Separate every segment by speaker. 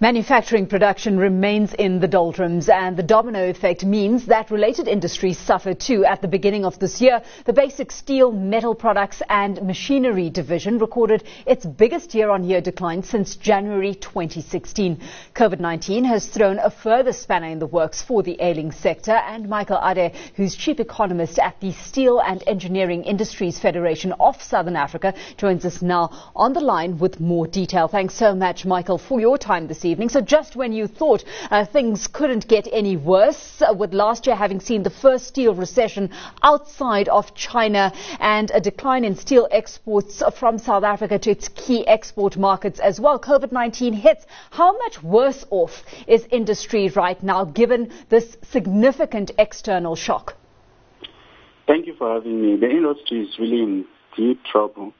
Speaker 1: Manufacturing production remains in the doldrums, and the domino effect means that related industries suffer too. At the beginning of this year, the basic steel, metal products and machinery division recorded its biggest year-on-year decline since January 2016. COVID-19 has thrown a further spanner in the works for the ailing sector, and Michael Ade, who's chief economist at the Steel and Engineering Industries Federation of Southern Africa, joins us now on the line with more detail. Thanks so much, Michael, for your time this evening. So just when you thought things couldn't get any worse, with last year having seen the first steel recession outside of China and a decline in steel exports from South Africa to its key export markets as well, COVID-19 hits. How much worse off is industry right now given this significant external shock?
Speaker 2: Thank you for having me. The industry is really in deep trouble.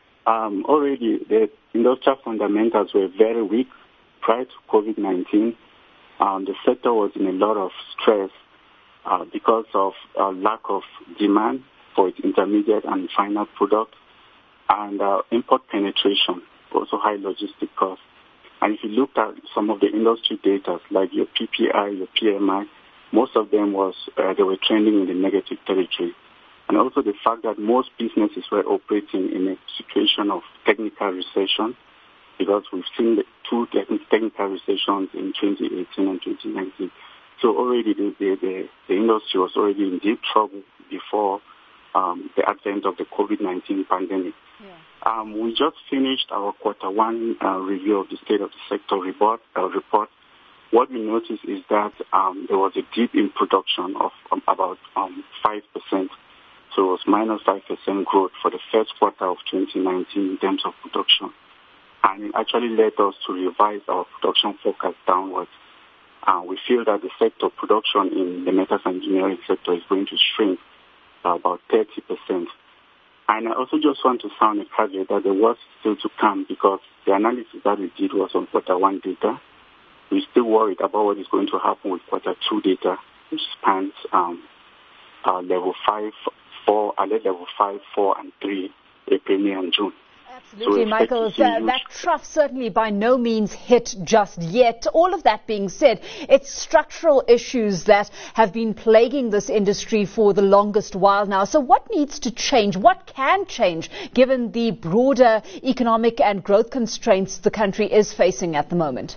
Speaker 2: Already the industrial fundamentals were very weak prior to COVID-19. The sector was in a lot of stress because of lack of demand for its intermediate and final products, and import penetration, also high logistic costs. And if you looked at some of the industry data, like your PPI, your PMI, most of them they were trending in the negative territory. And also the fact that most businesses were operating in a situation of technical recession, because we've seen the two technical recessions in 2018 and 2019. So already the industry was already in deep trouble before the advent of the COVID-19 pandemic. Yeah. We just finished our quarter 1 review of the state of the sector report. What we noticed is that there was a dip in production of about 5%. So it was minus 5% growth for the first quarter of 2019 in terms of production. And it actually led us to revise our production forecast downwards. We feel that the sector production in the metals engineering sector is going to shrink by about 30%. And I also just want to sound a caveat that there was still to come, because the analysis that we did was on quarter 1 data. We're still worried about what is going to happen with quarter 2 data, which spans level 5, 4, level 5, 4, and 3, April, May, and June.
Speaker 1: Absolutely, Michael. That trough certainly by no means hit just yet. All of that being said, it's structural issues that have been plaguing this industry for the longest while now. So what needs to change? What can change given the broader economic and growth constraints the country is facing at the moment?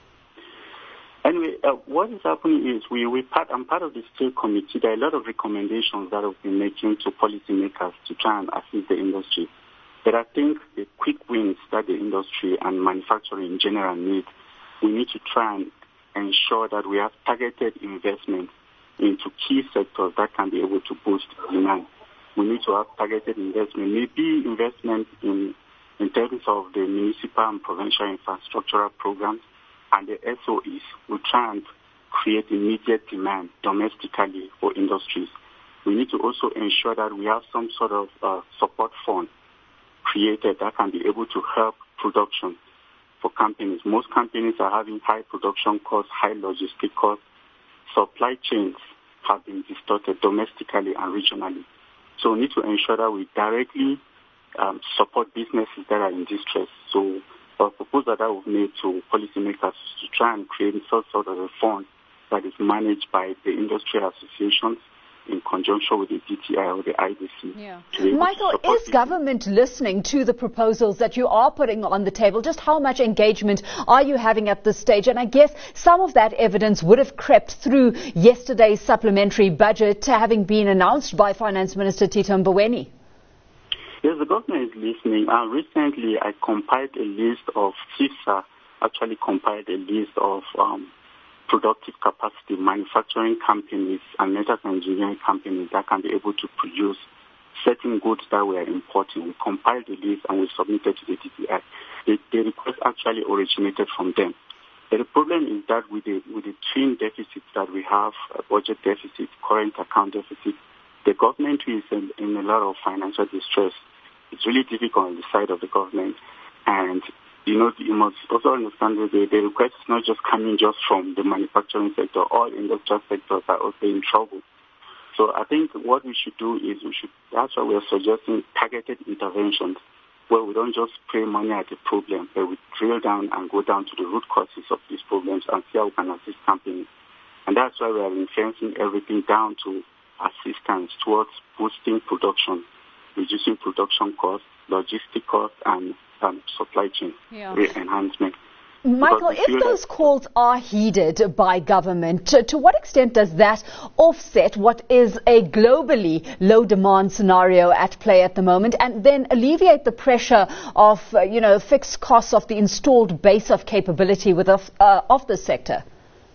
Speaker 2: Anyway, what is happening is I'm part of the Steel Committee. There are a lot of recommendations that have been making to policymakers to try and assist the industry. But I think the quick wins that the industry and manufacturing in general need, we need to try and ensure that we have targeted investment into key sectors that can be able to boost demand. We need to have targeted investment, maybe investment in terms of the municipal and provincial infrastructural programs and the SOEs. We try and create immediate demand domestically for industries. We need to also ensure that we have some sort of support fund created that can be able to help production for companies. Most companies are having high production costs, high logistic costs. Supply chains have been distorted domestically and regionally. So we need to ensure that we directly support businesses that are in distress. So a proposal that we've made to policymakers to try and create some sort of a fund that is managed by the industry associations in conjunction with the DTI or the IDC.
Speaker 1: Yeah. Michael, is government listening to the proposals that you are putting on the table? Just how much engagement are you having at this stage? And I guess some of that evidence would have crept through yesterday's supplementary budget having been announced by Finance Minister Tito Mboweni.
Speaker 2: Yes, the government is listening. Recently, I compiled a list of CIFSA, actually compiled a list of productive capacity manufacturing companies and metals engineering companies that can be able to produce certain goods that we are importing. We compiled the list and we submitted to the DTI. The request actually originated from them. But the problem is that with the twin deficits that we have, budget deficit, current account deficit, the government is in a lot of financial distress. It's really difficult on the side of the government. And you must also understand that the request is not just coming just from the manufacturing sector. All industrial sectors are also in trouble. So I think what we should do is that's why we are suggesting targeted interventions where we don't just spray money at the problem, but we drill down and go down to the root causes of these problems and see how we can assist companies. And that's why we are fencing everything down to assistance towards boosting production, reducing production costs, logistic costs, and supply chain enhancement.
Speaker 1: Michael, if those calls are heeded by government, to what extent does that offset what is a globally low demand scenario at play at the moment, and then alleviate the pressure of, fixed costs of the installed base of capability of the sector?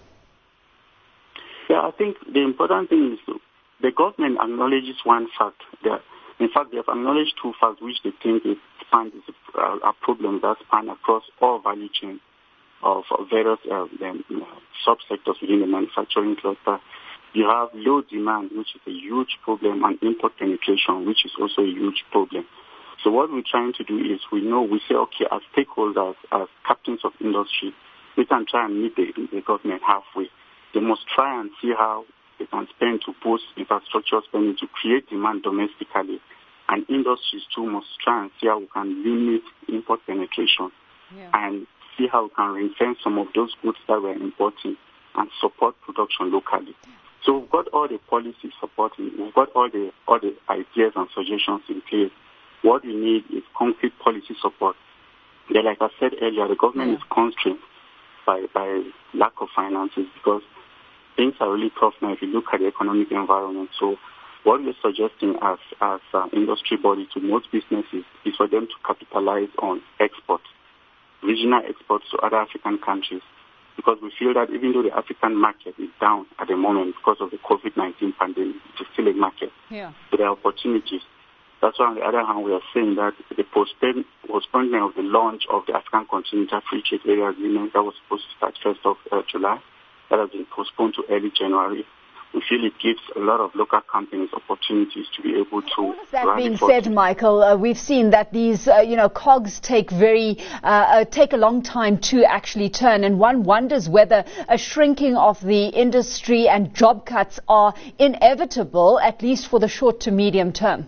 Speaker 2: Yeah, I think the important thing is the government acknowledges one fact. In fact, they have acknowledged two facts which they think is a problem that span across all value chains of various subsectors within the manufacturing cluster. You have low demand, which is a huge problem, and import penetration, which is also a huge problem. So what we're trying to do is we say, okay, as stakeholders, as captains of industry, we can try and meet the government halfway. They must try and see how they can spend to boost infrastructure spending to create demand domestically. And industries too must try and see how we can limit import penetration and see how we can ring-fence some of those goods that we're importing and support production locally. So we've got all the policies supporting, we've got all the ideas and suggestions in place. What we need is concrete policy support. Yeah, like I said earlier, the government is constrained by lack of finances because things are really tough now if you look at the economic environment. So what we're suggesting as industry body to most businesses is for them to capitalize on exports, regional exports to other African countries, because we feel that even though the African market is down at the moment because of the COVID-19 pandemic, it's still a market. So there are opportunities. That's why on the other hand, we are saying that the postponement of the launch of the African Continental Free Trade Area Agreement that was supposed to start 1st of July, that has been postponed to early January. We feel it gives a lot of local companies opportunities to be able to.
Speaker 1: All of that being said, Michael, we've seen that these, cogs take a long time to actually turn, and one wonders whether a shrinking of the industry and job cuts are inevitable, at least for the short to medium term.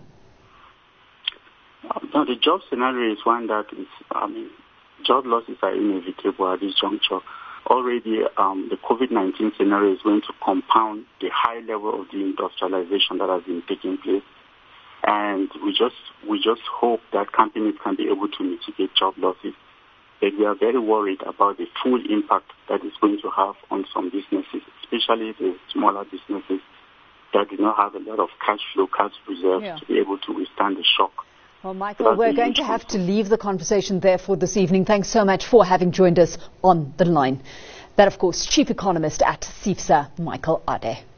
Speaker 2: No, the job scenario is one that is, job losses are inevitable at this juncture. Already, the COVID-19 scenario is going to compound the high level of the industrialization that has been taking place. And we just hope that companies can be able to mitigate job losses. But we are very worried about the full impact that it's going to have on some businesses, especially the smaller businesses that do not have a lot of cash flow, cash reserves to be able to withstand the shock.
Speaker 1: Well, Michael, we're going to have to leave the conversation there for this evening. Thanks so much for having joined us on the line. That, of course, Chief Economist at CIFSA, Michael Ade.